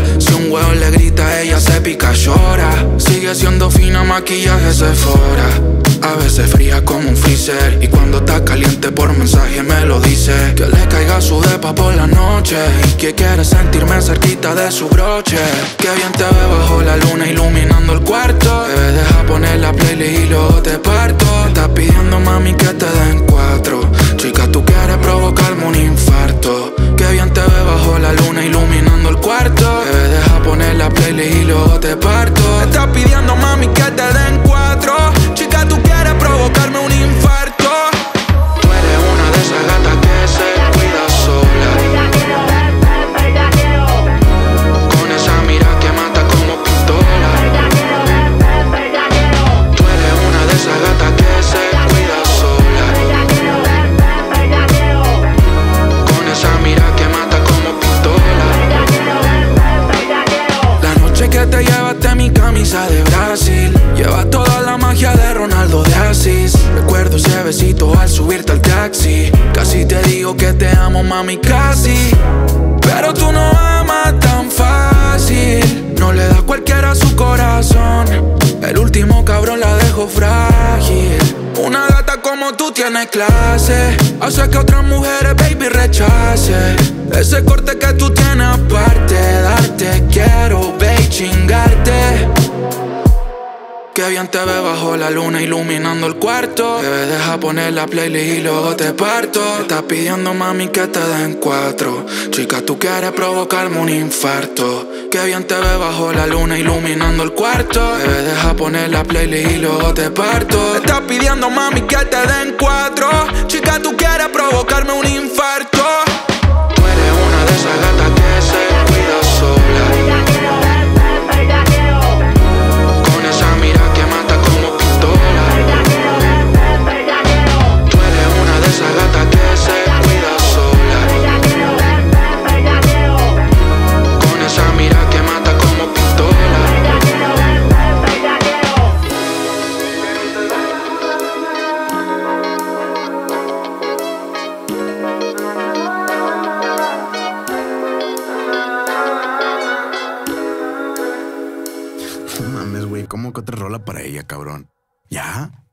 Si un huevo le grita, ella se pica, llora. Sigue siendo fina, maquillaje Sephora. A veces fría como un freezer, y cuando está caliente por mensaje me lo dice. Que le caiga su depa por la noche, y que quiere sentirme cerquita de su broche. Que bien te ve bajo la luna iluminando el cuarto. Bebé, deja poner la playlist y luego te parto. Me estás pidiendo, mami, que te den cuatro. Chica, tú quieres provocarme un infarto. Que bien te ve bajo la luna iluminando el cuarto. Bebé, deja poner la playlist y luego te parto. Me estás pidiendo, mami, que te den cuatro. Chica, tú quieres provocarme un infarto. Tú eres una de esas gatas que se cuida sola. Con esa mira que mata como pistola. Tú eres una de esas gatas que se cuida sola. Con esa mira que mata como pistola. La noche que te llevaste mi camisa de Brasil, lleva toda la magia de Ronaldo de Asís. Recuerdo ese besito al subirte al taxi. Casi te digo que te amo, mami, casi. Pero tú no amas tan fácil. No le das cualquiera a su corazón. El último cabrón la dejó frágil. Una gata como tú tiene clase, hace que otras mujeres, baby, rechace. Ese corte que tú tienes aparte, darte quiero, baby, chingarte. Que bien te ve bajo la luna iluminando el cuarto. Bebé, deja poner la playlist y luego te parto. Me estás pidiendo, mami, que te den cuatro. Chica, tú quieres provocarme un infarto. Que bien te ve bajo la luna iluminando el cuarto. Bebé, deja poner la playlist y luego te parto. Me estás pidiendo, mami, que te den cuatro. Chica, tú quieres provocarme un infarto. Tú eres una de esas gatas que se cuida sola. Esa gata que se cuida sola. Con esa mira que mata como pistola. No mames, güey, ¿cómo que otra rola para ella, cabrón? ¿Ya?